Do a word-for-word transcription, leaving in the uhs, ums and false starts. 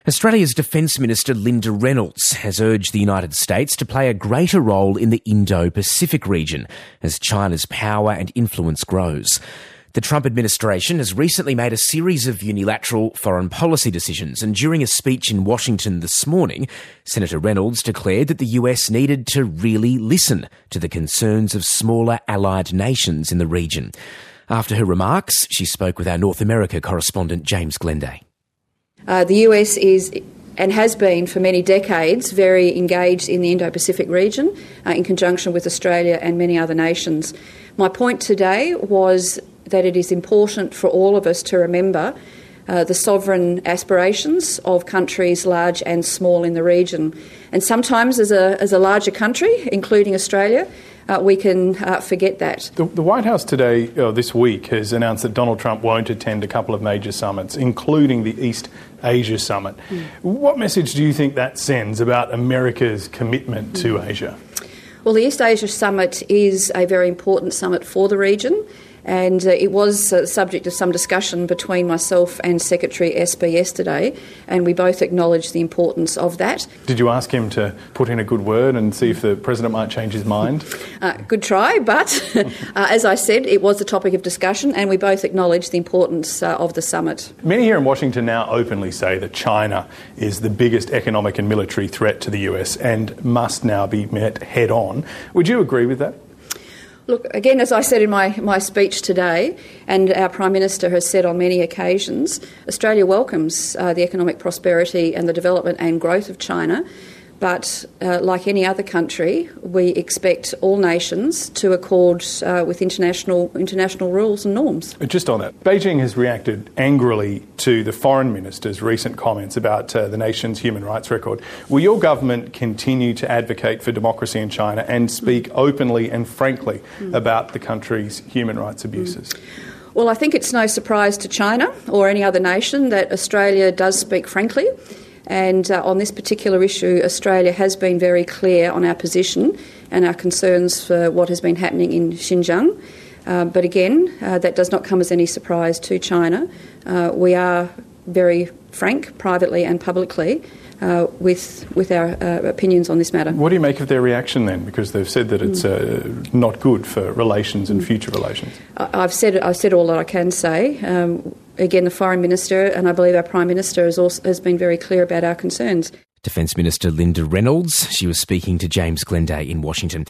Australia's Defence Minister Linda Reynolds has urged the United States to play a greater role in the Indo-Pacific region as China's power and influence grows. The Trump administration has recently made a series of unilateral foreign policy decisions, and during a speech in Washington this morning, Senator Reynolds declared that the U S needed to really listen to the concerns of smaller allied nations in the region. After her remarks, she spoke with our North America correspondent James Glenday. Uh, the U S is and has been for many decades very engaged in the Indo-Pacific region uh, in conjunction with Australia and many other nations. My point today was that it is important for all of us to remember uh, the sovereign aspirations of countries large and small in the region. And sometimes as a, as a larger country, including Australia, Uh, we can uh, forget that. The, the White House today, uh, this week, has announced that Donald Trump won't attend a couple of major summits, including the East Asia Summit. Mm. What message do you think that sends about America's commitment to mm. Asia? Well, the East Asia Summit is a very important summit for the region, and uh, it was uh, subject of some discussion between myself and Secretary Esper yesterday, and we both acknowledged the importance of that. Did you ask him to put in a good word and see if the President might change his mind? Uh, good try, but uh, as I said, it was a topic of discussion, and we both acknowledged the importance uh, of the summit. Many here in Washington now openly say that China is the biggest economic and military threat to the U S and must now be met head-on. Would you agree with that? Look, again, as I said in my, my speech today, and our Prime Minister has said on many occasions, Australia welcomes uh, the economic prosperity and the development and growth of China. But uh, like any other country, we expect all nations to accord uh, with international international rules and norms. Just on that, Beijing has reacted angrily to the foreign minister's recent comments about uh, the nation's human rights record. Will your government continue to advocate for democracy in China and speak mm. openly and frankly mm. about the country's human rights abuses? Mm. Well, I think it's no surprise to China or any other nation that Australia does speak frankly. And uh, on this particular issue, Australia has been very clear on our position and our concerns for what has been happening in Xinjiang. Uh, but again, uh, that does not come as any surprise to China. Uh, we are very frank, privately and publicly, uh, with with our uh, opinions on this matter. What do you make of their reaction then? Because they've said that it's uh, not good for relations and future relations. I've said I've said all that I can say. Um, Again, the Foreign Minister and I believe our Prime Minister has, also, has been very clear about our concerns. Defence Minister Linda Reynolds, she was speaking to James Glenday in Washington.